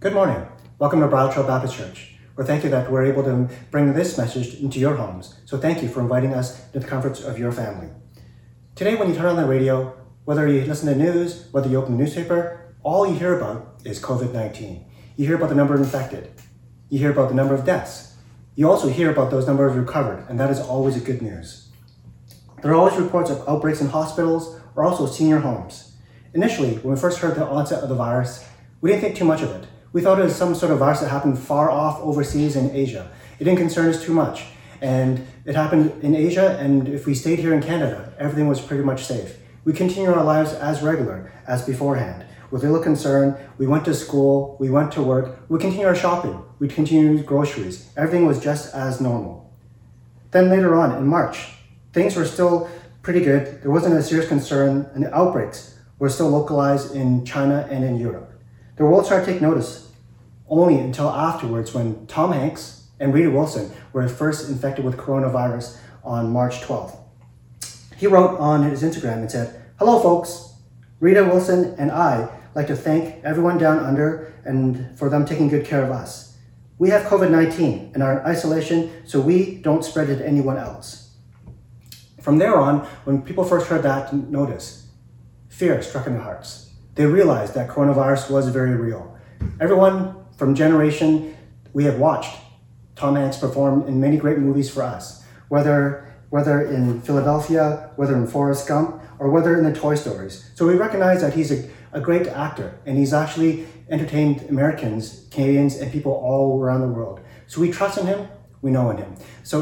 Good morning. Welcome to Bridal Trail Baptist Church. We're thankful that we're able to bring this message into your homes. So thank you for inviting us to the comforts of your family. Today, when you turn on the radio, whether you listen to news, whether you open the newspaper, all you hear about is COVID-19. You hear about the number of infected. You hear about the number of deaths. You also hear about those numbers recovered, and that is always a good news. There are always reports of outbreaks in hospitals or also senior homes. Initially, when we first heard the onset of the virus, we didn't think too much of it. We thought it was some sort of virus that happened far off overseas in Asia. It didn't concern us too much. And it happened in Asia, and if we stayed here in Canada, everything was pretty much safe. We continued our lives as regular as beforehand. With little concern, we went to school, we went to work, we continued our shopping, we continued groceries. Everything was just as normal. Then later on, in March, things were still pretty good. There wasn't a serious concern, and the outbreaks were still localized in China and in Europe. The world started to take notice only until afterwards when Tom Hanks and Rita Wilson were first infected with coronavirus on March 12th. He wrote on his Instagram and said, "Hello folks, Rita Wilson and I like to thank everyone down under and for them taking good care of us. We have COVID-19 and are in isolation so we don't spread it to anyone else." From there on, when people first heard that notice, fear struck in their hearts. They realized that coronavirus was very real. Everyone from generation, we have watched Tom Hanks perform in many great movies for us, whether in Philadelphia, whether in Forrest Gump, or whether in the Toy Stories. So we recognize that he's a great actor, and he's actually entertained Americans, Canadians, and people all around the world. So we trust in him, we know in him. So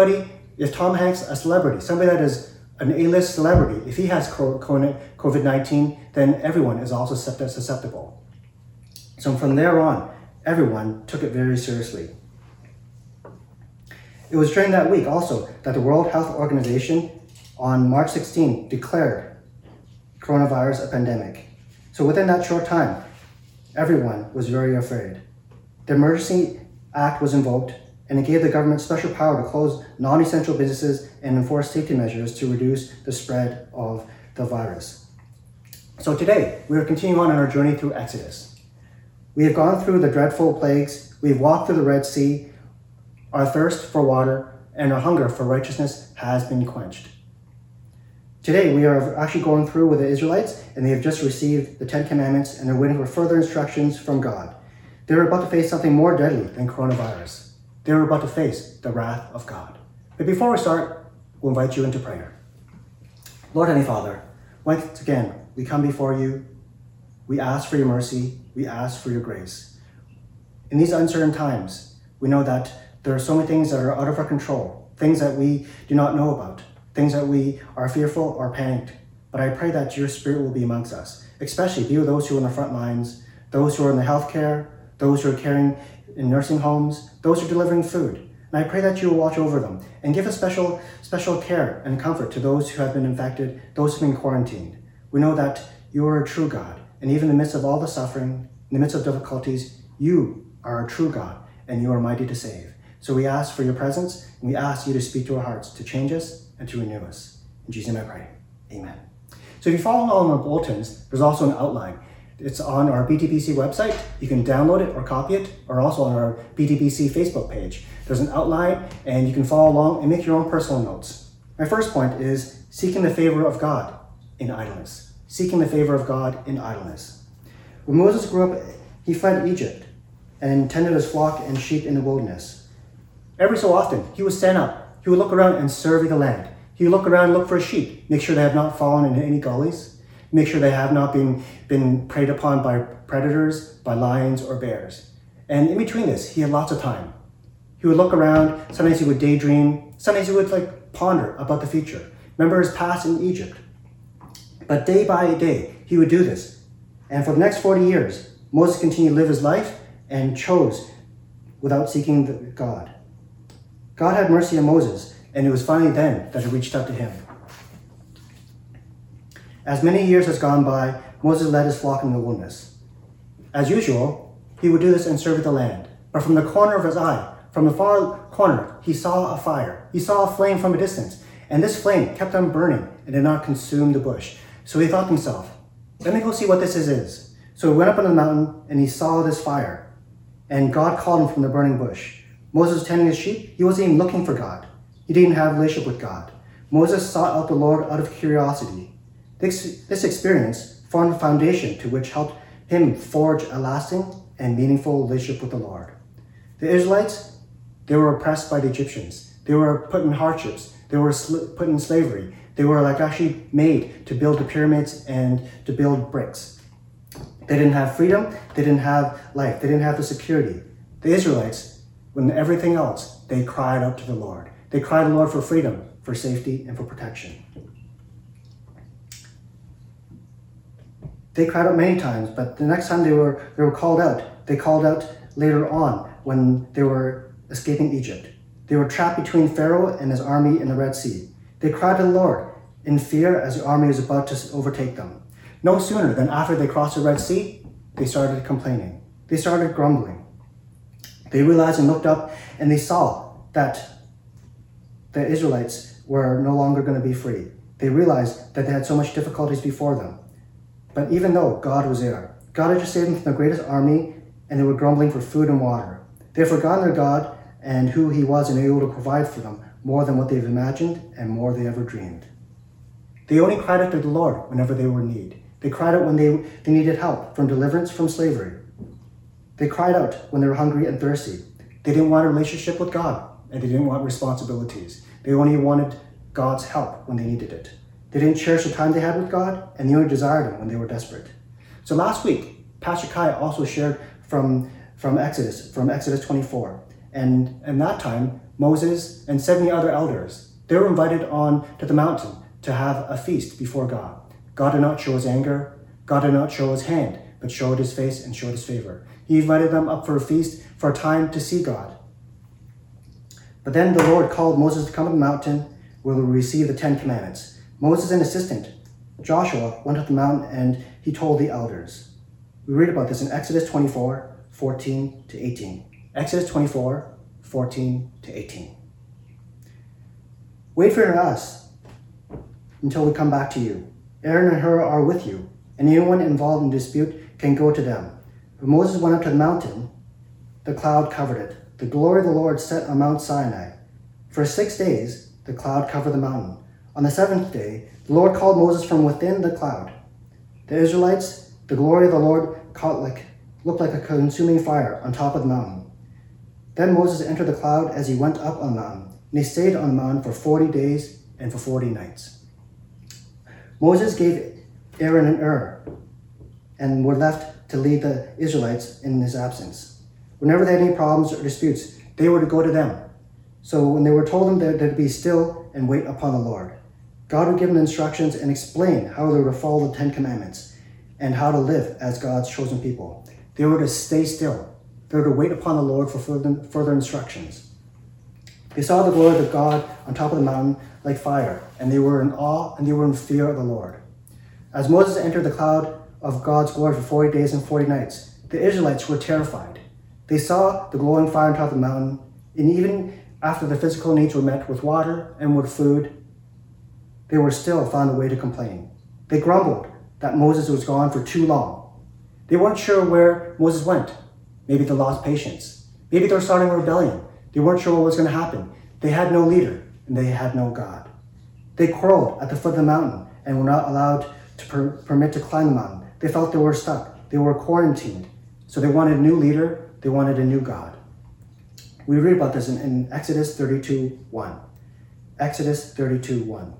if Tom Hanks, a celebrity, somebody that is an A-list celebrity, if he has COVID-19, then everyone is also susceptible. So from there on, everyone took it very seriously. It was during that week also that the World Health Organization on March 16 declared coronavirus a pandemic. So within that short time, everyone was very afraid. The Emergency Act was invoked, and it gave the government special power to close non-essential businesses and enforce safety measures to reduce the spread of the virus. So today, we are continuing on our journey through Exodus. We have gone through the dreadful plagues, we have walked through the Red Sea, our thirst for water and our hunger for righteousness has been quenched. Today, we are actually going through with the Israelites, and they have just received the 10 Commandments, and they're waiting for further instructions from God. They're about to face something more deadly than coronavirus. They're about to face the wrath of God. But before we start, we'll invite you into prayer. Lord Heavenly Father, once again, we come before you. We ask for your mercy. We ask for your grace. In these uncertain times, we know that there are so many things that are out of our control, things that we do not know about, things that we are fearful or panicked. But I pray that your Spirit will be amongst us, especially be with those who are on the front lines, those who are in the healthcare, those who are caring in nursing homes, those who are delivering food. And I pray that you will watch over them and give a special care and comfort to those who have been infected, those who have been quarantined. We know that you are a true God, and even in the midst of all the suffering, in the midst of difficulties, you are a true God, and you are mighty to save. So we ask for your presence, and we ask you to speak to our hearts, to change us and to renew us. In Jesus' name I pray. Amen. So if you follow along on the bulletins, there's also an outline. It's on our BTBC website. You can download it or copy it, or also on our BTBC Facebook page. There's an outline, and you can follow along and make your own personal notes. My first point is seeking the favor of God in idleness. Seeking the favor of God in idleness. When Moses grew up, he fled Egypt and tended his flock and sheep in the wilderness. Every so often, he would stand up. He would look around and survey the land. He would look around and look for sheep, make sure they have not fallen into any gullies, make sure they have not been preyed upon by predators, by lions or bears. And in between this, he had lots of time. He would look around. Sometimes he would daydream. Sometimes he would ponder about the future. Remember his past in Egypt. But day by day, he would do this. And for the next 40 years, Moses continued to live his life and chose without seeking God. God had mercy on Moses, and it was finally then that he reached out to him. As many years has gone by, Moses led his flock in the wilderness. As usual, he would do this and survey the land. But from the corner of his eye, from the far corner, he saw a fire. He saw a flame from a distance, and this flame kept on burning and did not consume the bush. So he thought to himself, let me go see what this is. So he went up on the mountain and he saw this fire. and God called him from the burning bush. Moses was tending his sheep. He wasn't even looking for God. He didn't have a relationship with God. Moses sought out the Lord out of curiosity. This experience formed a foundation to which helped him forge a lasting and meaningful relationship with the Lord. The Israelites, they were oppressed by the Egyptians. They were put in hardships. They were put in slavery. They were actually made to build the pyramids and to build bricks. They didn't have freedom. They didn't have life. They didn't have the security. The Israelites, when everything else, they cried out to the Lord. They cried to the Lord for freedom, for safety, and for protection. They cried out many times, but the next time they were called out, they called out later on when they were escaping Egypt. They were trapped between Pharaoh and his army in the Red Sea. They cried to the Lord in fear as the army was about to overtake them. No sooner than after they crossed the Red Sea, they started complaining. They started grumbling. They realized and looked up and they saw that the Israelites were no longer going to be free. They realized that they had so much difficulties before them. But even though God was there, God had just saved them from the greatest army, and they were grumbling for food and water. They had forgotten their God and who he was, and able to provide for them more than what they've imagined and more they ever dreamed. They only cried out to the Lord whenever they were in need. They cried out when they needed help from deliverance from slavery. They cried out when they were hungry and thirsty. They didn't want a relationship with God, and they didn't want responsibilities. They only wanted God's help when they needed it. They didn't cherish the time they had with God, and they only desired him when they were desperate. So last week, Pastor Kai also shared from Exodus 24. And that time, Moses and 70 other elders, they were invited on to the mountain to have a feast before God. God did not show his anger. God did not show his hand, but showed his face and showed his favor. He invited them up for a feast, for a time to see God. But then the Lord called Moses to come to the mountain where we will receive the 10 Commandments. Moses and assistant Joshua went up the mountain and he told the elders. We read about this in Exodus 24, 14 to 18. Exodus 24, 14 to 18. Wait for us until we come back to you. Aaron and Hur are with you, and anyone involved in dispute can go to them. When Moses went up to the mountain, the cloud covered it. The glory of the Lord set on Mount Sinai. For 6 days, the cloud covered the mountain. On the 7th day, the Lord called Moses from within the cloud. The Israelites, the glory of the Lord looked like a consuming fire on top of the mountain. Then Moses entered the cloud as he went up on the mountain, and he stayed on the mountain for 40 days and for 40 nights. Moses gave Aaron and Hur and were left to lead the Israelites in his absence. Whenever they had any problems or disputes, they were to go to them. So when they were told them they'd be still and wait upon the Lord, God would give them instructions and explain how they were to follow the 10 Commandments and how to live as God's chosen people. They were to stay still. They were to wait upon the Lord for further instructions. They saw the glory of God on top of the mountain like fire, and they were in awe and they were in fear of the Lord. As Moses entered the cloud of God's glory for 40 days and 40 nights, the Israelites were terrified. They saw the glowing fire on top of the mountain, and even after the physical needs were met with water and with food, they were still found a way to complain. They grumbled that Moses was gone for too long. They weren't sure where Moses went. Maybe they lost patience. Maybe they were starting a rebellion. They weren't sure what was going to happen. They had no leader, and they had no God. They quarreled at the foot of the mountain and were not allowed to permit to climb the mountain. They felt they were stuck. They were quarantined. So they wanted a new leader. They wanted a new God. We read about this in Exodus 32:1. Exodus 32:1.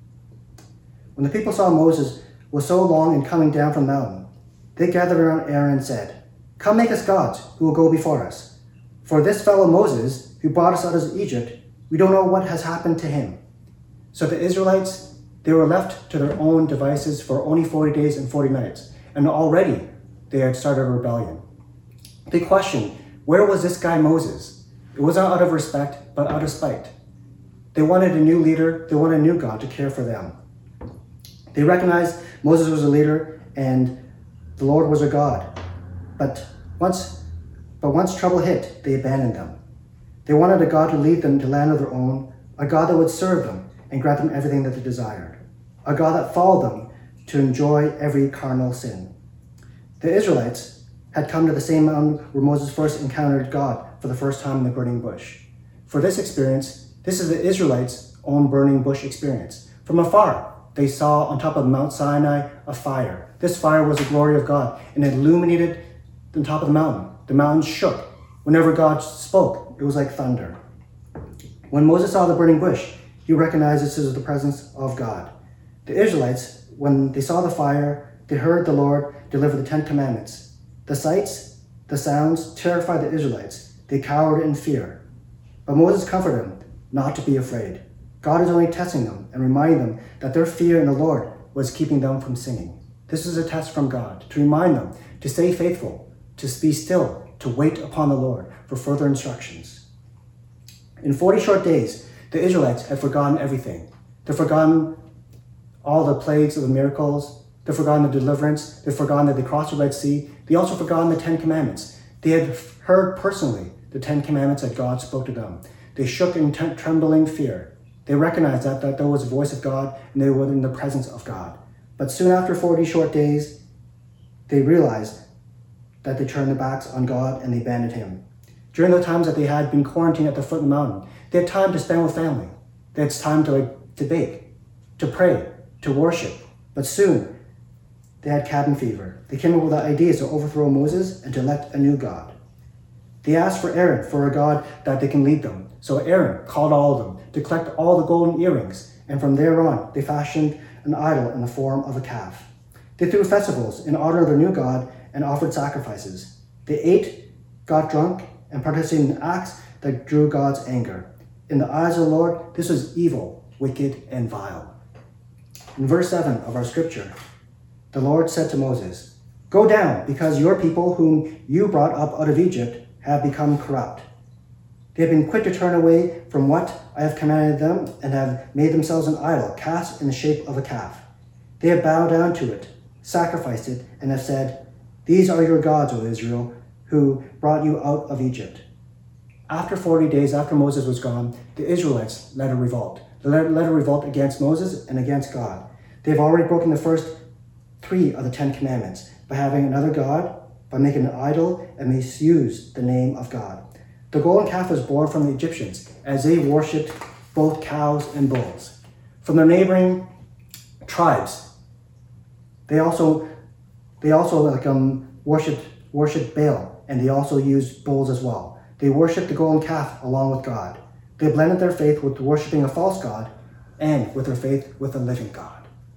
When the people saw Moses was so long in coming down from the mountain, they gathered around Aaron and said, "Come make us gods who will go before us. For this fellow Moses, who brought us out of Egypt, we don't know what has happened to him." So the Israelites, they were left to their own devices for only 40 days and 40 nights, and already they had started a rebellion. They questioned, where was this guy Moses? It wasn't out of respect, but out of spite. They wanted a new leader, they wanted a new God to care for them. They recognized Moses was a leader and the Lord was a God. But once trouble hit, they abandoned them. They wanted a God to lead them to land of their own, a God that would serve them and grant them everything that they desired, a God that followed them to enjoy every carnal sin. The Israelites, had come to the same mountain where Moses first encountered God for the first time in the burning bush. For this experience, this is the Israelites' own burning bush experience. From afar, they saw on top of Mount Sinai a fire. This fire was the glory of God and it illuminated the top of the mountain. The mountain shook. Whenever God spoke, it was like thunder. When Moses saw the burning bush, he recognized this as the presence of God. The Israelites, when they saw the fire, they heard the Lord deliver the 10 Commandments. The sights, the sounds terrified the Israelites. They cowered in fear. But Moses comforted them not to be afraid. God is only testing them and reminding them that their fear in the Lord was keeping them from sinning. This is a test from God to remind them to stay faithful, to be still, to wait upon the Lord for further instructions. In 40 short days, the Israelites had forgotten everything. They'd forgotten all the plagues of the miracles. They'd forgotten the deliverance. They'd forgotten that they crossed the Red Sea. They also forgotten the 10 Commandments. They had heard personally the 10 Commandments that God spoke to them. They shook in trembling fear. They recognized that there was the voice of God and they were in the presence of God. But soon after 40 short days, they realized that they turned their backs on God and they abandoned him. During the times that they had been quarantined at the foot of the mountain, they had time to spend with family. They had time to bake, to pray, to worship. But soon, they had cabin fever. They came up with ideas to overthrow Moses and to elect a new God. They asked for Aaron, for a God that they can lead them. So Aaron called all of them to collect all the golden earrings, and from there on, they fashioned an idol in the form of a calf. They threw festivals in honor of their new God and offered sacrifices. They ate, got drunk, and participated in acts that drew God's anger. In the eyes of the Lord, this was evil, wicked, and vile. In verse 7 of our scripture, the Lord said to Moses, "Go down, because your people whom you brought up out of Egypt have become corrupt. They have been quick to turn away from what I have commanded them and have made themselves an idol cast in the shape of a calf. They have bowed down to it, sacrificed it, and have said, 'These are your gods, O Israel, who brought you out of Egypt.'" After 40 days after Moses was gone, the Israelites led a revolt. They led a revolt against Moses and against God. They've already broken the first 3 of the 10 Commandments by having another God, by making an idol, and misused the name of God. The golden calf was born from the Egyptians as they worshipped both cows and bulls. From their neighboring tribes, they also worshipped Baal, and they also used bulls as well. They worshipped the golden calf along with God. They blended their faith with worshipping a false god and with their faith with the living God.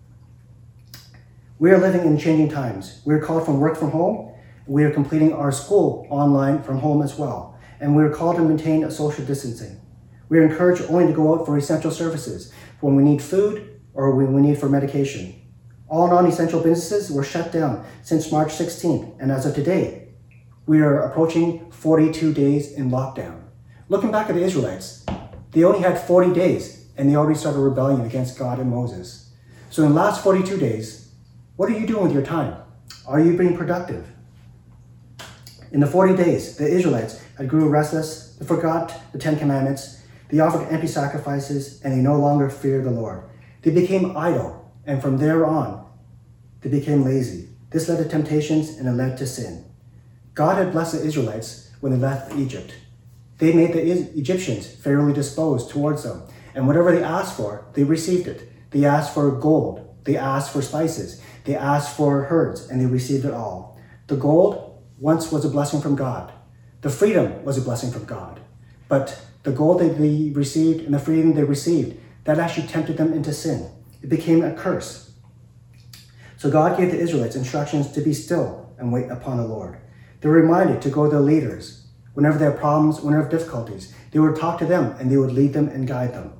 We are living in changing times. We are called from work from home. We are completing our school online from home as well. And we are called to maintain a social distancing. We are encouraged only to go out for essential services, when we need food or when we need for medication. All non-essential businesses were shut down since March 16th, and as of today, we are approaching 42 days in lockdown. Looking back at the Israelites, they only had 40 days, and they already started rebelling against God and Moses. So in the last 42 days, what are you doing with your time? Are you being productive? In the 40 days, the Israelites had grew restless, they forgot the 10 Commandments, they offered empty sacrifices, and they no longer feared the Lord. They became idle, and from there on, they became lazy. This led to temptations, and it led to sin. God had blessed the Israelites when they left Egypt. They made the Egyptians favorably disposed towards them, and whatever they asked for, they received it. They asked for gold, they asked for spices, they asked for herds, and they received it all. The gold once was a blessing from God. The freedom was a blessing from God. But the gold that they received and the freedom they received, that actually tempted them into sin. It became a curse. So God gave the Israelites instructions to be still and wait upon the Lord. They were reminded to go to their leaders. Whenever they had problems, whenever they had difficulties, they would talk to them and they would lead them and guide them.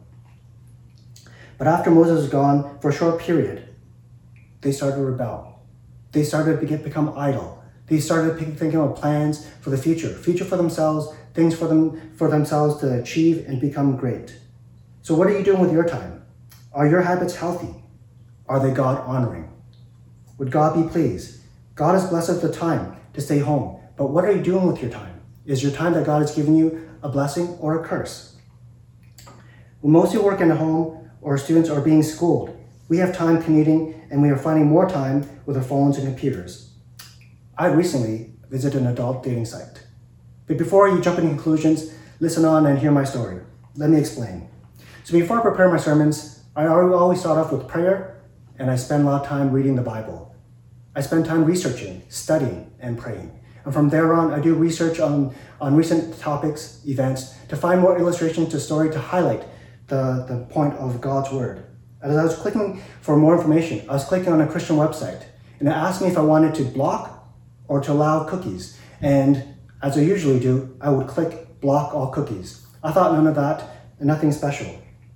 But after Moses was gone for a short period, they started to rebel. They started to become idle. They started thinking of plans for the future for themselves, things for themselves to achieve and become great. So what are you doing with your time? Are your habits healthy? Are they God-honoring? Would God be pleased? God has blessed us the time to stay home, but what are you doing with your time? Is your time that God has given you a blessing or a curse? When most of you work in a home or students are being schooled, we have time commuting and we are finding more time with our phones and computers. I recently visit an adult dating site. But before you jump into conclusions, listen on and hear my story. Let me explain. So before I prepare my sermons, I always start off with prayer, and I spend a lot of time reading the Bible. I spend time researching, studying, and praying. And from there on, I do research on recent topics, events, to find more illustrations to story to highlight the point of God's Word. As I was clicking for more information, I was clicking on a Christian website, and it asked me if I wanted to block or to allow cookies. And as I usually do, I would click block all cookies. I thought none of that and nothing special.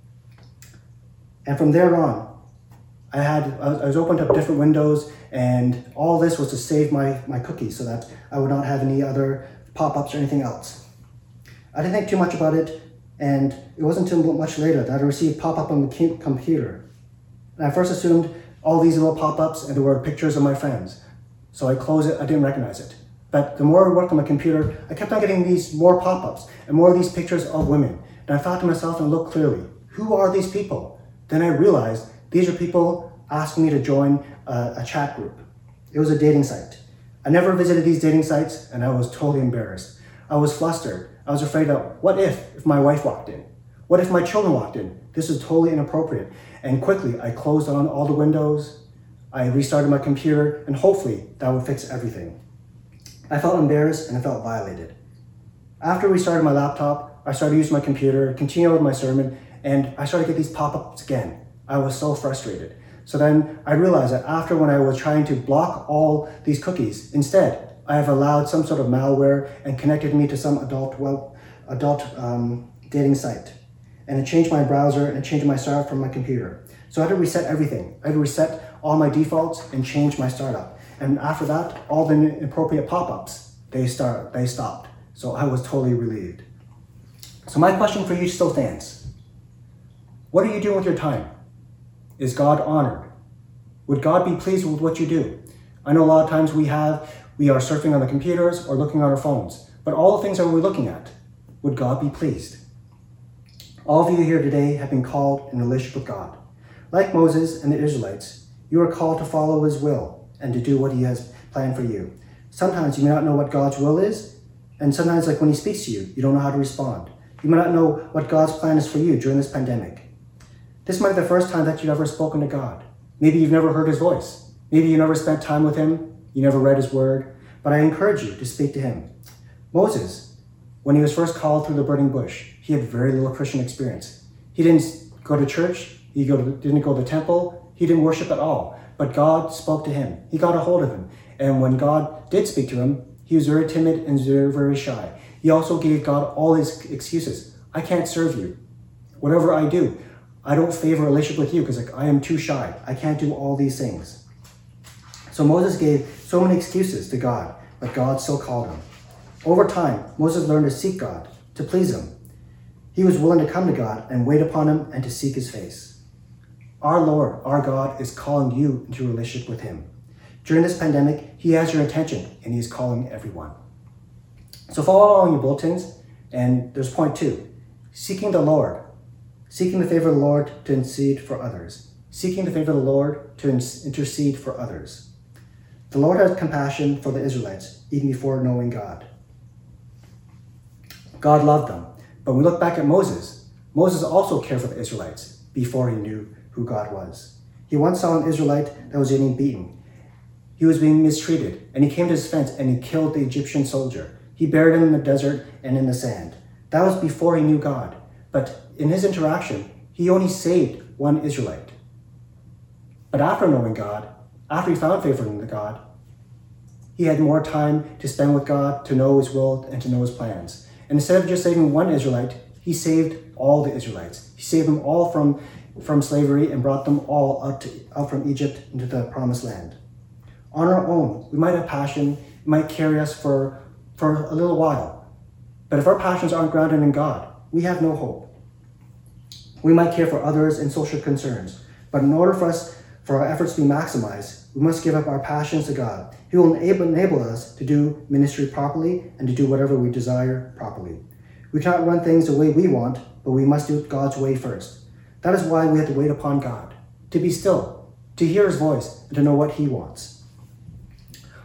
And from there on, I was opened up different windows, and all this was to save my cookies so that I would not have any other pop-ups or anything else. I didn't think too much about it, and it wasn't until much later that I received pop-up on the computer. And I first assumed all these little pop-ups and there were pictures of my friends. So I closed it, I didn't recognize it. But the more I worked on my computer, I kept on getting these more pop-ups and more of these pictures of women. And I thought to myself and looked clearly, who are these people? Then I realized these are people asking me to join a chat group. It was a dating site. I never visited these dating sites, and I was totally embarrassed. I was flustered. I was afraid of, what if my wife walked in? What if my children walked in? This is totally inappropriate. And quickly, I closed on all the windows. I restarted my computer, and hopefully that would fix everything. I felt embarrassed and I felt violated. After we restarted my laptop, I started using my computer, continued with my sermon, and I started to get these pop-ups again. I was so frustrated. So then I realized that after when I was trying to block all these cookies, instead, I have allowed some sort of malware and connected me to some adult dating site. And it changed my browser and it changed my startup from my computer. So I had to reset everything. I had to reset all my defaults and change my startup. And after that, all the inappropriate pop-ups, they stopped. So I was totally relieved. So my question for you still stands. What are you doing with your time? Is God honored? Would God be pleased with what you do? I know a lot of times we are surfing on the computers or looking on our phones, but all the things that we're looking at, would God be pleased? All of you here today have been called in relationship with God. Like Moses and the Israelites, you are called to follow his will and to do what he has planned for you. Sometimes you may not know what God's will is, and sometimes like when he speaks to you, you don't know how to respond. You may not know what God's plan is for you during this pandemic. This might be the first time that you've ever spoken to God. Maybe you've never heard his voice. Maybe you never spent time with him. You never read his word. But I encourage you to speak to him. Moses, when he was first called through the burning bush, he had very little Christian experience. He didn't go to church. He didn't go to the temple. He didn't worship at all. But God spoke to him. He got a hold of him. And when God did speak to him, he was very timid and very, very shy. He also gave God all his excuses. I can't serve you. Whatever I do, I don't favor a relationship with you because I am too shy. I can't do all these things. So Moses gave so many excuses to God, but God still called him. Over time, Moses learned to seek God, to please him. He was willing to come to God and wait upon him and to seek his face. Our Lord, our God, is calling you into a relationship with him. During this pandemic, he has your attention and he is calling everyone. So follow along your bulletins, and there's point 2, seeking the Lord. Seeking the favor of the Lord to intercede for others. Seeking the favor of the Lord to intercede for others. The Lord had compassion for the Israelites even before knowing God. God loved them. But when we look back at Moses, Moses also cared for the Israelites before he knew who God was. He once saw an Israelite that was getting beaten. He was being mistreated, and he came to his fence and he killed the Egyptian soldier. He buried him in the desert and in the sand. That was before he knew God. But in his interaction, he only saved one Israelite. But after knowing God, after he found favor in God, he had more time to spend with God, to know his will and to know his plans. And instead of just saving one Israelite, he saved all the Israelites. He saved them all from slavery and brought them all out from Egypt into the promised land. On our own, we might have passion, it might carry us for a little while. But if our passions aren't grounded in God, we have no hope. We might care for others and social concerns, but in order for our efforts to be maximized, we must give up our passions to God. He will enable us to do ministry properly and to do whatever we desire properly. We cannot run things the way we want, but we must do it God's way first. That is why we have to wait upon God, to be still, to hear his voice, and to know what he wants.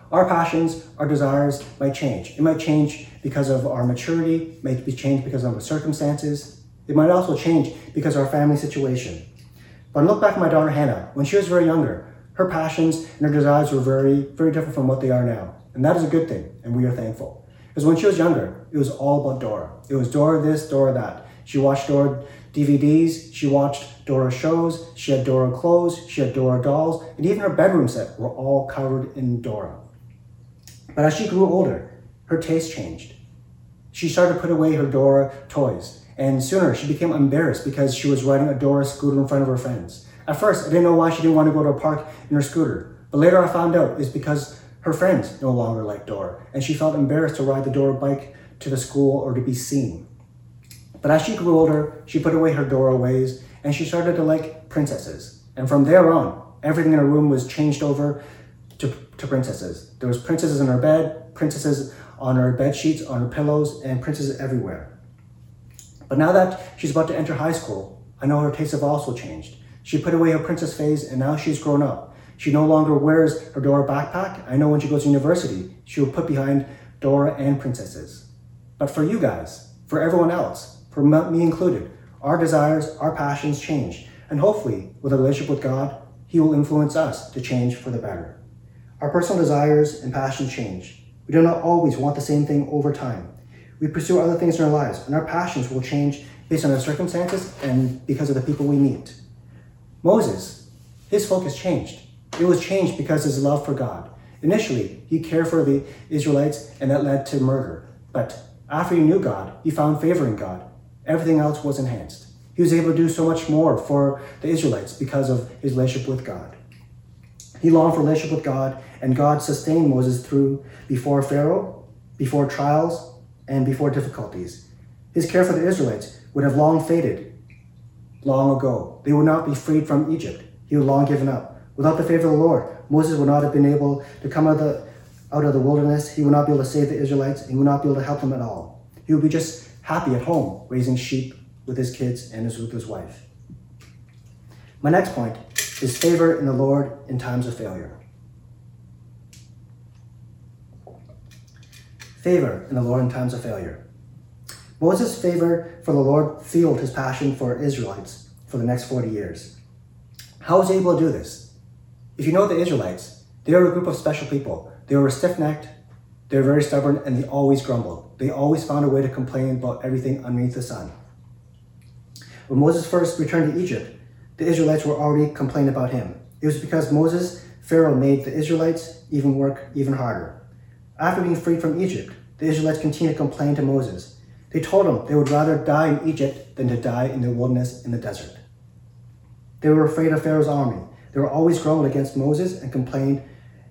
Our passions, our desires might change. It might change because of our maturity, it might be changed because of the circumstances. It might also change because of our family situation. But I look back at my daughter Hannah, when she was very younger, her passions and her desires were very, very different from what they are now. And that is a good thing, and we are thankful. Because when she was younger, it was all about Dora. It was Dora this, Dora that. She watched Dora DVDs, she watched Dora shows, she had Dora clothes, she had Dora dolls, and even her bedroom set were all covered in Dora. But as she grew older, her taste changed. She started to put away her Dora toys, and sooner she became embarrassed because she was riding a Dora scooter in front of her friends. At first, I didn't know why she didn't want to go to a park in her scooter, but later I found out it's because her friends no longer liked Dora, and she felt embarrassed to ride the Dora bike to the school or to be seen. But as she grew older, she put away her Dora ways, and she started to like princesses. And from there on, everything in her room was changed over to princesses. There was princesses in her bed, princesses on her bed sheets, on her pillows, and princesses everywhere. But now that she's about to enter high school, I know her tastes have also changed. She put away her princess phase, and now she's grown up. She no longer wears her Dora backpack. I know when she goes to university, she will put behind Dora and princesses. But for you guys, for everyone else, for me included, our desires, our passions change. And hopefully, with a relationship with God, He will influence us to change for the better. Our personal desires and passions change. We do not always want the same thing over time. We pursue other things in our lives, and our passions will change based on our circumstances and because of the people we meet. Moses, his focus changed. It was changed because of his love for God. Initially, he cared for the Israelites, and that led to murder. But after he knew God, he found favor in God. Everything else was enhanced. He was able to do so much more for the Israelites because of his relationship with God. He longed for a relationship with God, and God sustained Moses through before Pharaoh, before trials, and before difficulties. His care for the Israelites would have long faded long ago. They would not be freed from Egypt. He would long given up. Without the favor of the Lord, Moses would not have been able to come out of the wilderness. He would not be able to save the Israelites, and he would not be able to help them at all. He would be just happy at home, raising sheep with his kids and with his wife. My next point is favor in the Lord in times of failure. Favor in the Lord in times of failure. Moses' favor for the Lord fueled his passion for Israelites for the next 40 years. How was he able to do this? If you know the Israelites, they were a group of special people. They were stiff-necked, they were very stubborn, and they always grumbled. They always found a way to complain about everything underneath the sun. When Moses first returned to Egypt, the Israelites were already complaining about him. It was because Pharaoh made the Israelites work even harder. After being freed from Egypt, the Israelites continued to complain to Moses. They told him they would rather die in Egypt than to die in the wilderness in the desert. They were afraid of Pharaoh's army. They were always grumbling against Moses and complained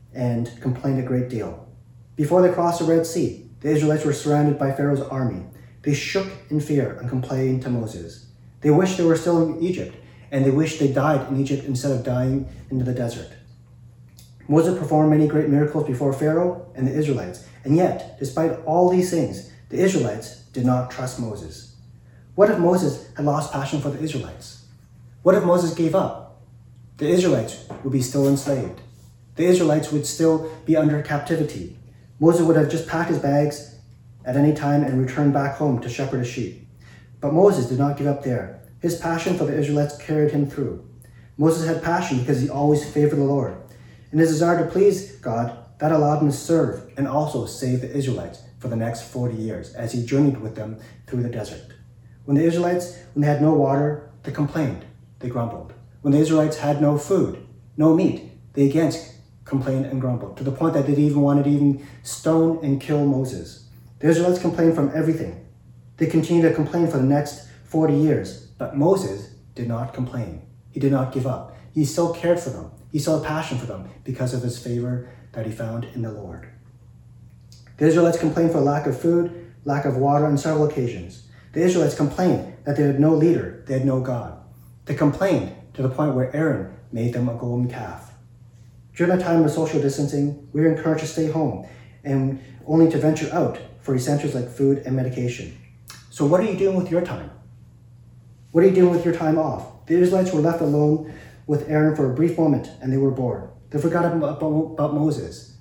a great deal. Before they crossed the Red Sea, the Israelites were surrounded by Pharaoh's army. They shook in fear and complained to Moses. They wished they were still in Egypt, and they wished they died in Egypt instead of dying into the desert. Moses performed many great miracles before Pharaoh and the Israelites, and yet, despite all these things, the Israelites did not trust Moses. What if Moses had lost passion for the Israelites? What if Moses gave up? The Israelites would be still enslaved. The Israelites would still be under captivity. Moses would have just packed his bags at any time and returned back home to shepherd his sheep. But Moses did not give up there. His passion for the Israelites carried him through. Moses had passion because he always favored the Lord. And his desire to please God, that allowed him to serve and also save the Israelites for the next 40 years as he journeyed with them through the desert. When the Israelites, when they had no water, they complained, they grumbled. When the Israelites had no food, no meat, they again complained and grumbled, to the point that they even wanted to stone and kill Moses. The Israelites complained from everything. They continued to complain for the next 40 years, but Moses did not complain. He did not give up. He still cared for them. He still had passion for them because of his favor that he found in the Lord. The Israelites complained for lack of food, lack of water on several occasions. The Israelites complained that they had no leader, they had no God. They complained to the point where Aaron made them a golden calf. During a time of social distancing, we are encouraged to stay home and only to venture out for essentials like food and medication. So what are you doing with your time? What are you doing with your time off? The Israelites were left alone with Aaron for a brief moment, and they were bored. They forgot about Moses.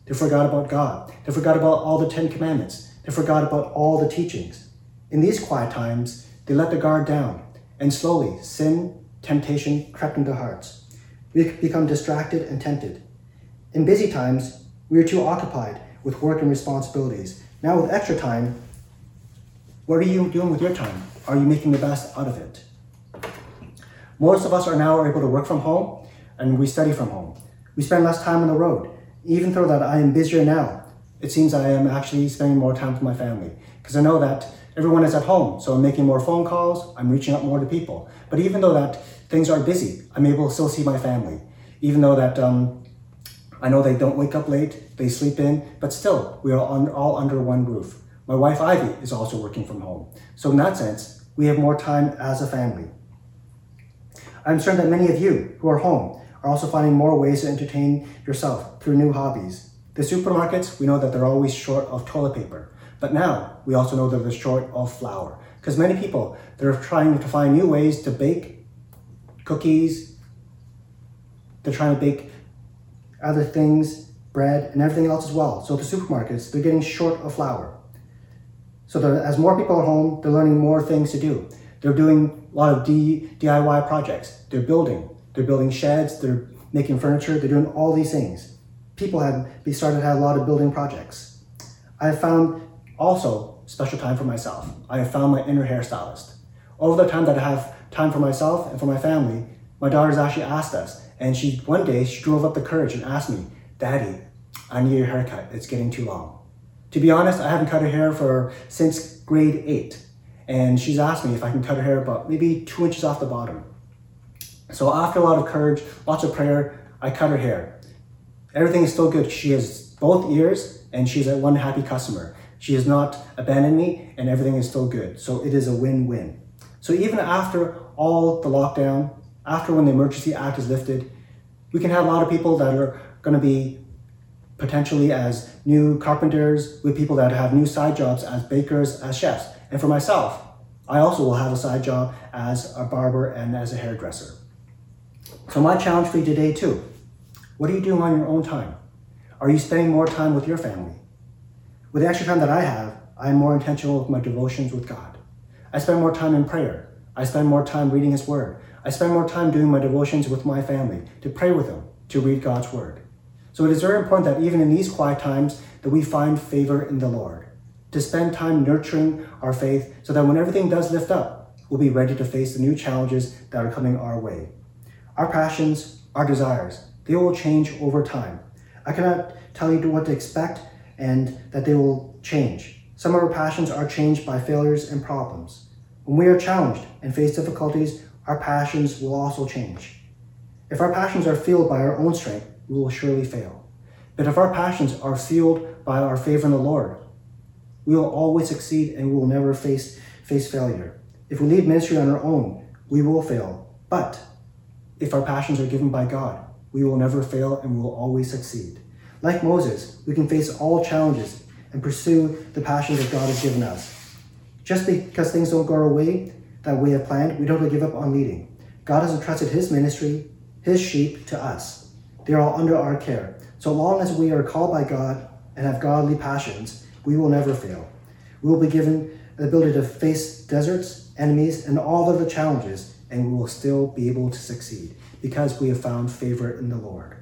They forgot about God. They forgot about all the 10 Commandments. They forgot about all the teachings. In these quiet times, they let the guard down, and slowly sin, temptation crept into their hearts. We become distracted and tempted. In busy times, we are too occupied with work and responsibilities. Now with extra time, what are you doing with your time? Are you making the best out of it? Most of us are now able to work from home, and we study from home. We spend less time on the road. Even though that I am busier now, it seems I am actually spending more time with my family, because I know that everyone is at home, so I'm making more phone calls, I'm reaching out more to people. But even though that things are busy, I'm able to still see my family. Even though that I know they don't wake up late, they sleep in, but still, we are all under one roof. My wife Ivy is also working from home. So in that sense, we have more time as a family. I'm certain that many of you who are home are also finding more ways to entertain yourself through new hobbies. The supermarkets, we know that they're always short of toilet paper. But now, we also know that they're short of flour. Because many people, they're trying to find new ways to bake cookies. They're trying to bake other things, bread, and everything else as well. So the supermarkets, they're getting short of flour. So as more people are home, they're learning more things to do. They're doing a lot of DIY projects. They're building sheds, they're making furniture, they're doing all these things. People have started to have a lot of building projects. I have found also special time for myself. I have found my inner hairstylist. Over the time that I have time for myself and for my family, my daughters actually asked us, and one day she drove up the courage and asked me, "Daddy, I need a haircut, it's getting too long." To be honest, I haven't cut her hair since grade 8. And she's asked me if I can cut her hair about maybe 2 inches off the bottom. So after a lot of courage, lots of prayer, I cut her hair. Everything is still good. She has both ears and she's a one happy customer. She has not abandoned me and everything is still good. So it is a win-win. So even after all the lockdown, after when the Emergency Act is lifted, we can have a lot of people that are going to be potentially as new carpenters, with people that have new side jobs as bakers, as chefs. And for myself, I also will have a side job as a barber and as a hairdresser. So my challenge for you today too, what are you doing on your own time? Are you spending more time with your family? With the extra time that I have, I am more intentional with my devotions with God. I spend more time in prayer. I spend more time reading His Word. I spend more time doing my devotions with my family, to pray with them, to read God's Word. So it is very important that even in these quiet times, that we find favor in the Lord, to spend time nurturing our faith so that when everything does lift up, we'll be ready to face the new challenges that are coming our way. Our passions, our desires, they will change over time. I cannot tell you what to expect and that they will change. Some of our passions are changed by failures and problems. When we are challenged and face difficulties, our passions will also change. If our passions are fueled by our own strength, we will surely fail. But if our passions are fueled by our favor in the Lord, we will always succeed and we will never face failure. If we lead ministry on our own, we will fail. But if our passions are given by God, we will never fail and we will always succeed. Like Moses, we can face all challenges and pursue the passions that God has given us. Just because things don't go our way that we have planned, we don't have to give up on leading. God has entrusted His ministry, His sheep, to us. They are all under our care. So long as we are called by God and have godly passions, we will never fail. We will be given the ability to face deserts, enemies, and all of the challenges, and we will still be able to succeed because we have found favor in the Lord.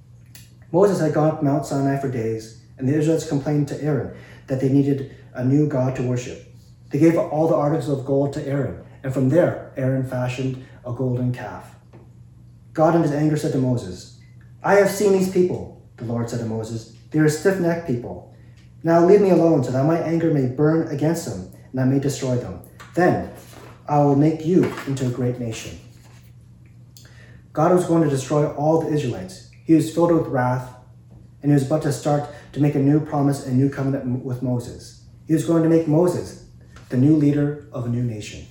Moses had gone up Mount Sinai for days, and the Israelites complained to Aaron that they needed a new God to worship. They gave all the articles of gold to Aaron, and from there, Aaron fashioned a golden calf. God in His anger said to Moses, "I have seen these people," the Lord said to Moses. "They are stiff-necked people. Now leave me alone so that my anger may burn against them and I may destroy them. Then I will make you into a great nation." God was going to destroy all the Israelites. He was filled with wrath, and He was about to start to make a new promise and new covenant with Moses. He was going to make Moses the new leader of a new nation.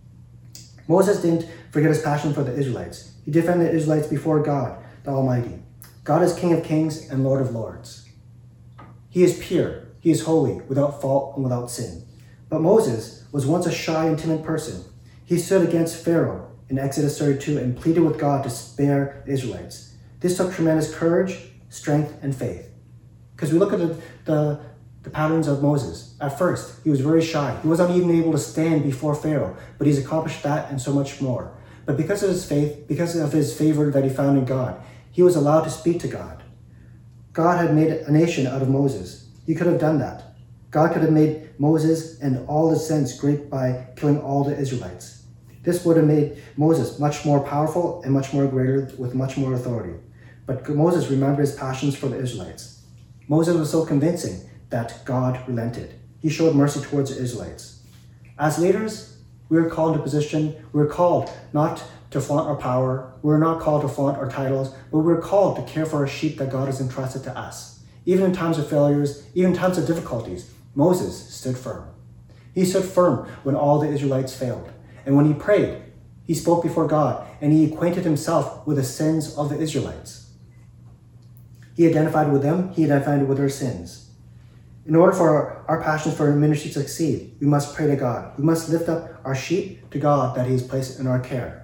Moses didn't forget his passion for the Israelites. He defended the Israelites before God, the Almighty. God is King of Kings and Lord of Lords. He is pure, He is holy, without fault and without sin. But Moses was once a shy and timid person. He stood against Pharaoh in Exodus 32 and pleaded with God to spare the Israelites. This took tremendous courage, strength, and faith. Because we look at the patterns of Moses. At first, he was very shy. He was not even able to stand before Pharaoh, but he's accomplished that and so much more. But because of his faith, because of his favor that he found in God, he was allowed to speak to God. God had made a nation out of Moses. He could have done that. God could have made Moses and all his sins great by killing all the Israelites. This would have made Moses much more powerful and much more greater with much more authority. But Moses remembered his passions for the Israelites. Moses was so convincing that God relented. He showed mercy towards the Israelites. As leaders, we are called into position. We're called not to flaunt our power. We're not called to flaunt our titles, but we're called to care for our sheep that God has entrusted to us. Even in times of failures, even in times of difficulties, Moses stood firm. He stood firm when all the Israelites failed. And when he prayed, he spoke before God and he acquainted himself with the sins of the Israelites. He identified with them, he identified with their sins. In order for our passion for ministry to succeed, we must pray to God. We must lift up our sheep to God that he has placed in our care.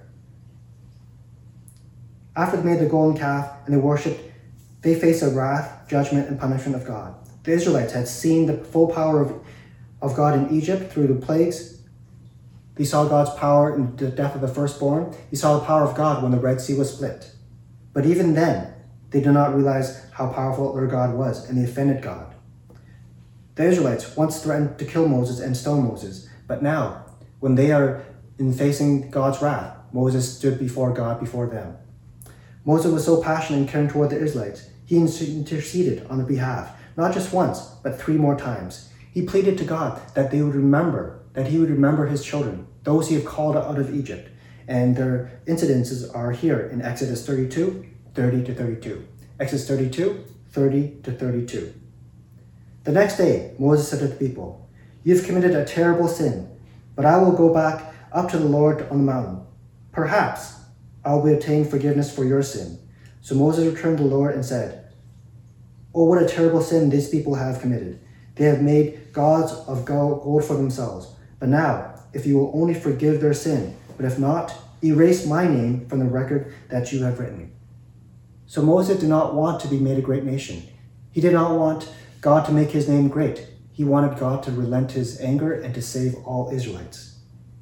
After they made the golden calf and they worshipped, they faced the wrath, judgment, and punishment of God. The Israelites had seen the full power of God in Egypt through the plagues. They saw God's power in the death of the firstborn. They saw the power of God when the Red Sea was split. But even then, they did not realize how powerful their God was, and they offended God. The Israelites once threatened to kill Moses and stone Moses, but now, when they are facing God's wrath, Moses stood before God before them. Moses was so passionate in caring toward the Israelites, he interceded on their behalf, not just once, but 3 more times. He pleaded to God that he would remember his children, those he had called out of Egypt. And their incidences are here in Exodus 32, 30 to 32. Exodus 32, 30 to 32. The next day, Moses said to the people, "You've committed a terrible sin, but I will go back up to the Lord on the mountain. Perhaps I will obtain forgiveness for your sin." So Moses returned to the Lord and said, "Oh, what a terrible sin these people have committed. They have made gods of gold for themselves. But now, if you will only forgive their sin, but if not, erase my name from the record that you have written." So Moses did not want to be made a great nation. He did not want God to make his name great. He wanted God to relent his anger and to save all Israelites.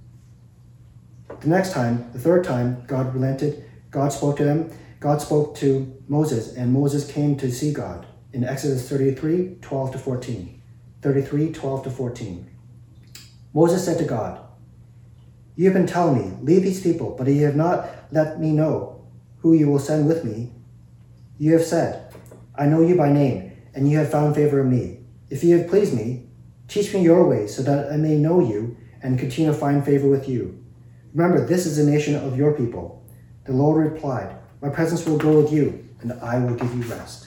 The next time, the third time, God relented. God spoke to them. God spoke to Moses, and Moses came to see God in Exodus 33, 12 to 14. 33, 12 to 14. Moses said to God, "You have been telling me, leave these people, but you have not let me know who you will send with me. You have said, I know you by name, and you have found favor in me. If you have pleased me, teach me your ways so that I may know you and continue to find favor with you. Remember, this is a nation of your people." The Lord replied, "My presence will go with you, and I will give you rest."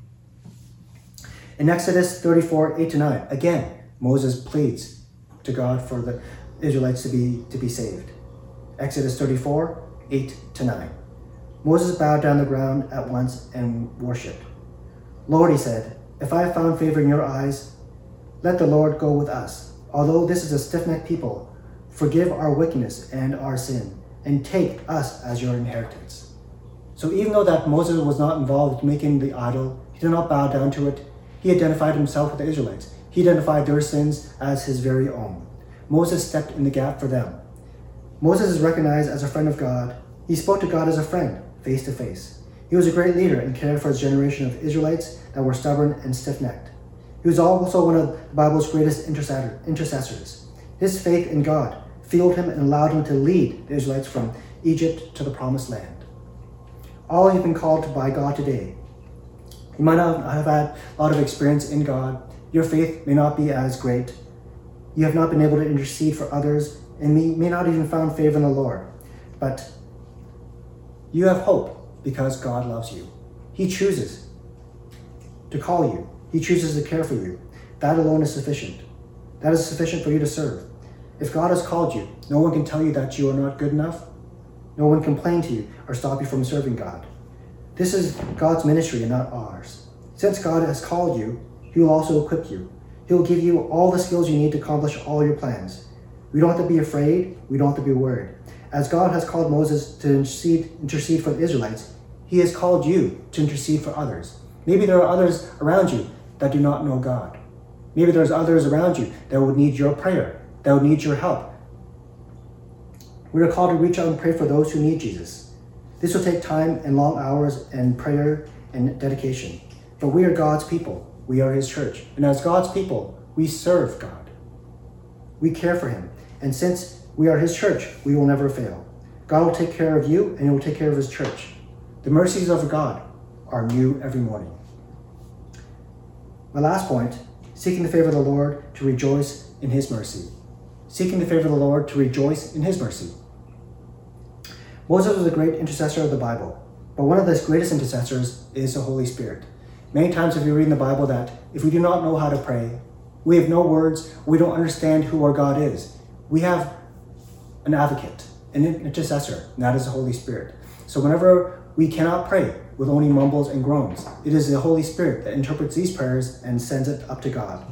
In Exodus 34, 8 to 9, again, Moses pleads to God for the Israelites to be saved. Exodus 34, 8 to 9. Moses bowed down the ground at once and worshipped. "Lord," he said, "if I have found favor in your eyes, let the Lord go with us. Although this is a stiff-necked people, forgive our wickedness and our sin, and take us as your inheritance." So even though that Moses was not involved in making the idol, he did not bow down to it. He identified himself with the Israelites. He identified their sins as his very own. Moses stepped in the gap for them. Moses is recognized as a friend of God. He spoke to God as a friend, face to face. He was a great leader and cared for his generation of Israelites that were stubborn and stiff-necked. He was also one of the Bible's greatest intercessors. His faith in God fueled him and allowed him to lead the Israelites from Egypt to the Promised Land. All you've been called by God today. You might not have had a lot of experience in God. Your faith may not be as great. You have not been able to intercede for others and may not even found favor in the Lord. But you have hope because God loves you. He chooses to call you. He chooses to care for you. That alone is sufficient. That is sufficient for you to serve. If God has called you, no one can tell you that you are not good enough. No one can complain to you or stop you from serving God. This is God's ministry and not ours. Since God has called you, He will also equip you. He will give you all the skills you need to accomplish all your plans. We don't have to be afraid. We don't have to be worried. As God has called Moses to intercede for the Israelites, He has called you to intercede for others. Maybe there are others around you that do not know God. Maybe there's others around you that would need your prayer, that would need your help. We are called to reach out and pray for those who need Jesus. This will take time and long hours and prayer and dedication. But we are God's people. We are his church. And as God's people, we serve God. We care for him. And since we are his church, we will never fail. God will take care of you and he will take care of his church. The mercies of God are new every morning. My last point, seeking the favor of the Lord to rejoice in his mercy. Seeking the favor of the Lord to rejoice in his mercy. Moses was a great intercessor of the Bible, but one of the greatest intercessors is the Holy Spirit. Many times if you read in the Bible that if we do not know how to pray, we have no words, we don't understand who our God is, we have an advocate, an intercessor, and that is the Holy Spirit. So whenever we cannot pray with only mumbles and groans, it is the Holy Spirit that interprets these prayers and sends it up to God.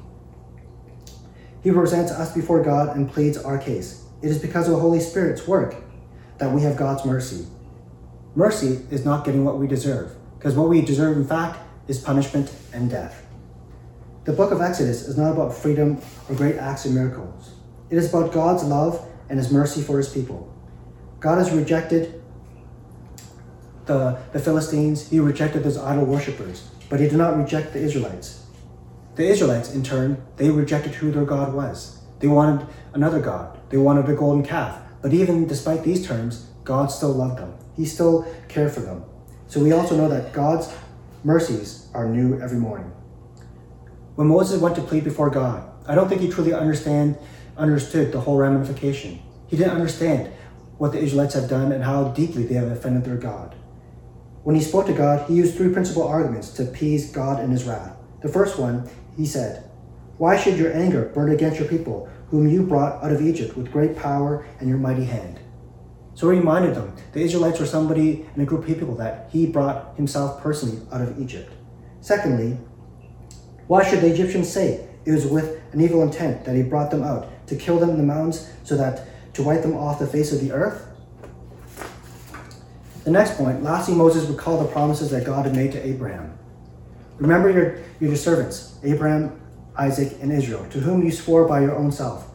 He represents us before God and pleads our case. It is because of the Holy Spirit's work that we have God's mercy. Mercy is not getting what we deserve, because what we deserve, in fact, is punishment and death. The book of Exodus is not about freedom or great acts and miracles. It is about God's love and his mercy for his people. God has rejected the Philistines. He rejected those idol worshippers, but he did not reject the Israelites. The Israelites, in turn, they rejected who their God was. They wanted another God. They wanted a golden calf. But even despite these terms, God still loved them. He still cared for them. So we also know that God's mercies are new every morning. When Moses went to plead before God, I don't think he truly understood the whole ramification. He didn't understand what the Israelites had done and how deeply they have offended their God. When he spoke to God, he used three principal arguments to appease God in his wrath. The first one, he said, "Why should your anger burn against your people, whom you brought out of Egypt with great power and your mighty hand?" So he reminded them, the Israelites were somebody in a group of people that he brought himself personally out of Egypt. Secondly, why should the Egyptians say it was with an evil intent that he brought them out, to kill them in the mountains, so that to wipe them off the face of the earth? The next point, lastly, Moses recalled the promises that God had made to Abraham. "Remember your servants, Abraham, Isaac, and Israel, to whom you swore by your own self.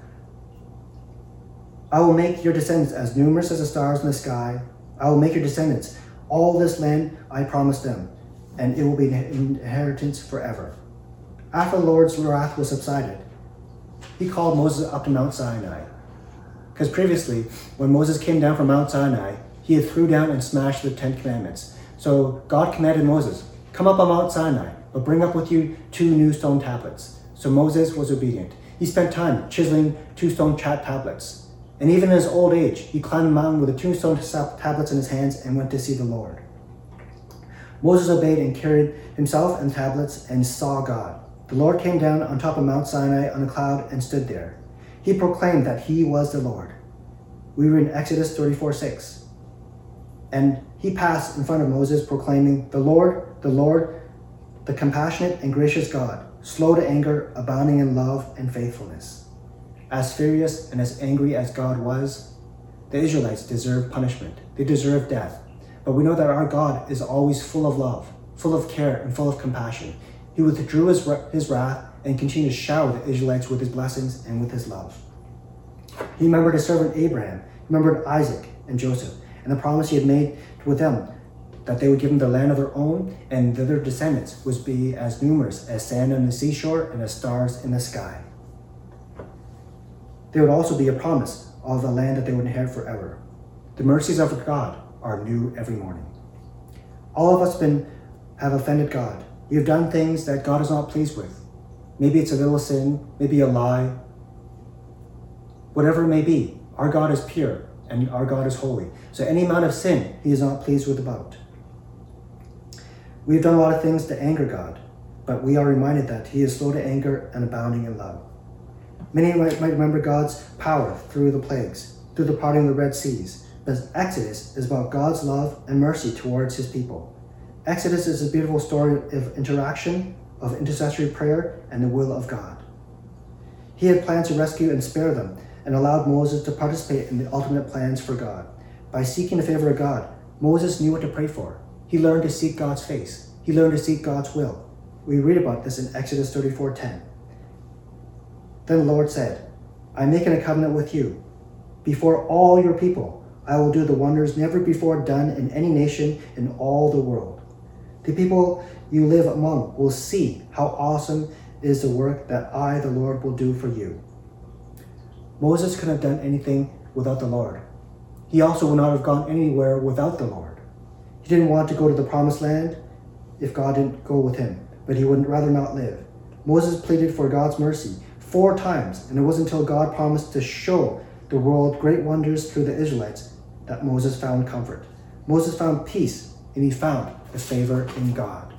I will make your descendants as numerous as the stars in the sky. I will make your descendants all this land I promised them, and it will be an inheritance forever." After the Lord's wrath was subsided, he called Moses up to Mount Sinai. Because previously, when Moses came down from Mount Sinai, he had threw down and smashed the 10 Commandments. So God commanded Moses, "Come up on Mount Sinai, but bring up with you 2 new stone tablets." So Moses was obedient. He spent time chiseling 2 stone tablets. And even in his old age, he climbed the mountain with the 2 stone tablets in his hands and went to see the Lord. Moses obeyed and carried himself and tablets and saw God. The Lord came down on top of Mount Sinai on a cloud and stood there. He proclaimed that he was the Lord. We read in Exodus 34:6. And he passed in front of Moses proclaiming, the Lord, the compassionate and gracious God, slow to anger, abounding in love and faithfulness." As furious and as angry as God was, the Israelites deserved punishment. They deserved death. But we know that our God is always full of love, full of care, and full of compassion. He withdrew his wrath and continued to shower the Israelites with his blessings and with his love. He remembered his servant Abraham, he remembered Isaac and Joseph, and the promise he had made with them, that they would give them the land of their own, and that their descendants would be as numerous as sand on the seashore and as stars in the sky. There would also be a promise of the land that they would inherit forever. The mercies of God are new every morning. All of us have offended God. We have done things that God is not pleased with. Maybe it's a little sin, maybe a lie. Whatever it may be, our God is pure and our God is holy. So any amount of sin he is not pleased with about. We have done a lot of things to anger God, but we are reminded that he is slow to anger and abounding in love. Many might remember God's power through the plagues, through the parting of the Red Seas, but Exodus is about God's love and mercy towards his people. Exodus is a beautiful story of interaction, of intercessory prayer, and the will of God. He had plans to rescue and spare them, and allowed Moses to participate in the ultimate plans for God. By seeking the favor of God, Moses knew what to pray for. He learned to seek God's face. He learned to seek God's will. We read about this in Exodus 34:10. Then the Lord said, I'm making a covenant with you. Before all your people, I will do the wonders never before done in any nation in all the world. The people you live among will see how awesome is the work that I, the Lord, will do for you. Moses couldn't have done anything without the Lord. He also would not have gone anywhere without the Lord. He didn't want to go to the promised land if God didn't go with him, but he would rather not live. Moses pleaded for God's mercy 4 times, and it wasn't until God promised to show the world great wonders through the Israelites that Moses found comfort. Moses found peace, and he found the favor in God.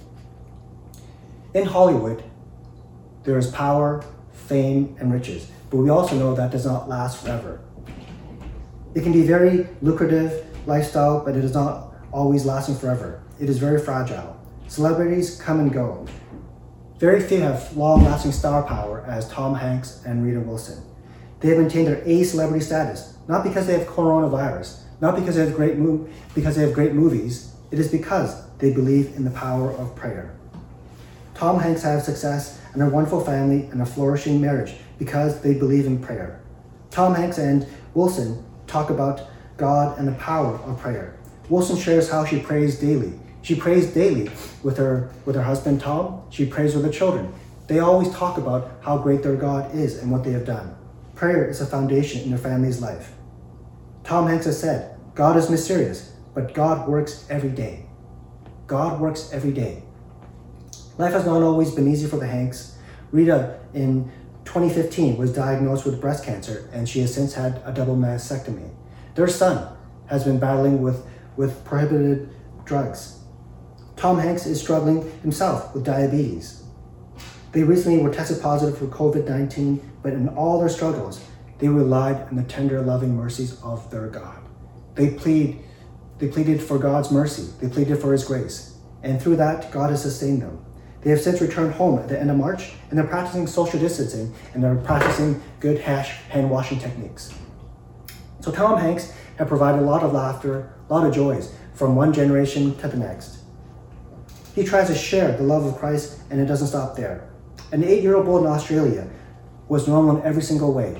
In Hollywood, there is power, fame, and riches, but we also know that does not last forever. It can be very lucrative lifestyle, but it is not always lasting forever. It is very fragile. Celebrities come and go. Very few have long-lasting star power as Tom Hanks and Rita Wilson. They have maintained their A-celebrity status, not because they have coronavirus, not because they have great movies. It is because they believe in the power of prayer. Tom Hanks has success and a wonderful family and a flourishing marriage because they believe in prayer. Tom Hanks and Wilson talk about God and the power of prayer. Wilson shares how she prays daily. She prays daily with her husband Tom. She prays with her children. They always talk about how great their God is and what they have done. Prayer is a foundation in their family's life. Tom Hanks has said, God is mysterious, but God works every day. God works every day. Life has not always been easy for the Hanks. Rita, in 2015, was diagnosed with breast cancer, and she has since had a double mastectomy. Their son has been battling with prohibited drugs. Tom Hanks is struggling himself with diabetes. They recently were tested positive for COVID-19, but in all their struggles, they relied on the tender, loving mercies of their God. They pleaded for God's mercy. They pleaded for his grace. And through that, God has sustained them. They have since returned home at the end of March, and they're practicing social distancing, and they're practicing good hand washing techniques. So Tom Hanks has provided a lot of laughter, a lot of joys from one generation to the next. He tries to share the love of Christ, and it doesn't stop there. An 8-year-old boy in Australia was normal in every single way.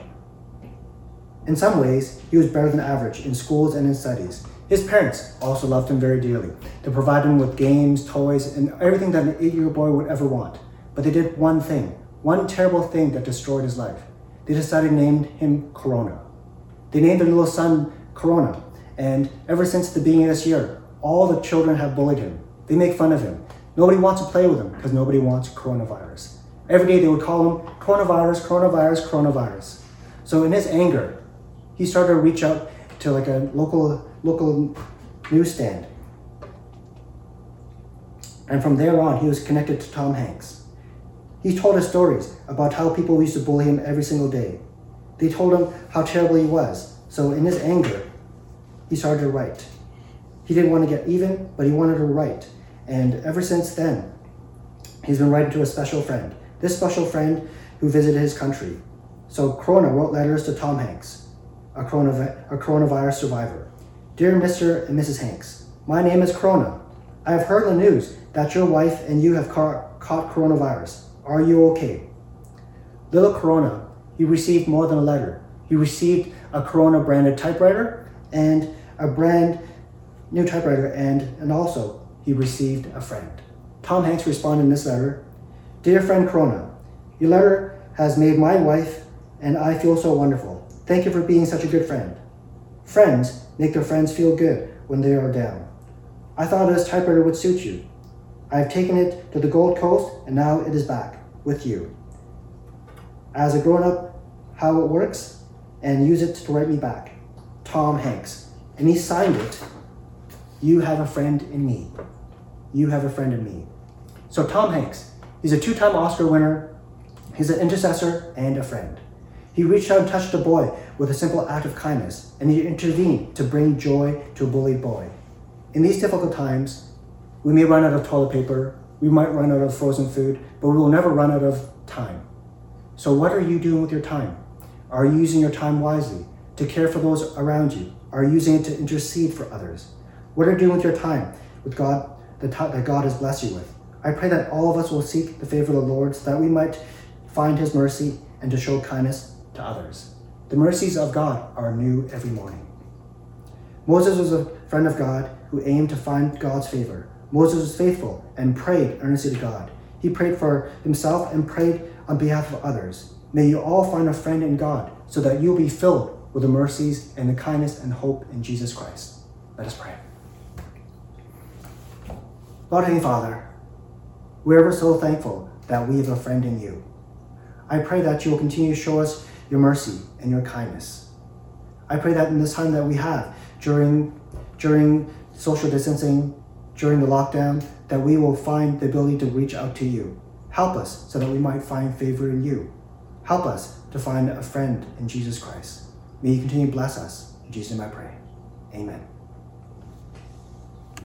In some ways, he was better than average in schools and in studies. His parents also loved him very dearly. They provided him with games, toys, and everything that an 8-year-old boy would ever want. But they did one thing, one terrible thing that destroyed his life. They decided to name him Corona. They named their little son Corona, and ever since the beginning of this year, all the children have bullied him. They make fun of him. Nobody wants to play with him because nobody wants coronavirus. Every day they would call him coronavirus, coronavirus, coronavirus. So in his anger, he started to reach out to like a local newsstand. And from there on, he was connected to Tom Hanks. He told us stories about how people used to bully him every single day. They told him how terrible he was. So in his anger, he started to write. He didn't want to get even, but he wanted to write. And ever since then, he's been writing to a special friend. This special friend who visited his country. So Corona wrote letters to Tom Hanks, a coronavirus survivor. Dear Mr. and Mrs. Hanks, my name is Corona. I have heard the news that your wife and you have caught coronavirus. Are you okay? Little Corona, he received more than a letter. He received a Corona branded typewriter and a brand new typewriter, and also he received a friend. Tom Hanks responded in this letter, Dear friend Corona, your letter has made my wife and I feel so wonderful. Thank you for being such a good friend. Friends make their friends feel good when they are down. I thought this typewriter would suit you. I have taken it to the Gold Coast and now it is back with you. As a grown-up, how it works, and use it to write me back. Tom Hanks. And he signed it, You have a friend in me. You have a friend in me. So Tom Hanks, he's a 2-time Oscar winner. He's an intercessor and a friend. He reached out and touched a boy with a simple act of kindness, and he intervened to bring joy to a bullied boy. In these difficult times, we may run out of toilet paper, we might run out of frozen food, but we will never run out of time. So what are you doing with your time? Are you using your time wisely to care for those around you? Are you using it to intercede for others? What are you doing with your time with God that God has blessed you with? I pray that all of us will seek the favor of the Lord so that we might find his mercy and to show kindness to others. The mercies of God are new every morning. Moses was a friend of God who aimed to find God's favor. Moses was faithful and prayed earnestly to God. He prayed for himself and prayed on behalf of others. May you all find a friend in God so that you'll be filled with the mercies and the kindness and hope in Jesus Christ. Let us pray. Lord, Heavenly Father, we're ever so thankful that we have a friend in you. I pray that you will continue to show us your mercy and your kindness. I pray that in this time that we have during social distancing, during the lockdown, that we will find the ability to reach out to you. Help us so that we might find favor in you. Help us to find a friend in Jesus Christ. May you continue to bless us. In Jesus' name I pray. Amen.